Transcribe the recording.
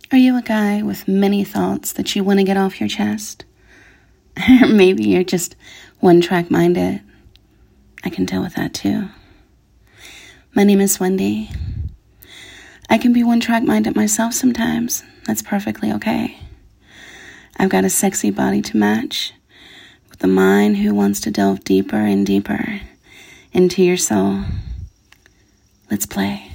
Are you a guy with many thoughts that you want to get off your chest? Or maybe you're just one-track minded. I can deal with that too. My name is Wendy. I can be one-track minded myself sometimes. That's perfectly okay. I've got a sexy body to match with a mind who wants to delve deeper and deeper into your soul. Let's play.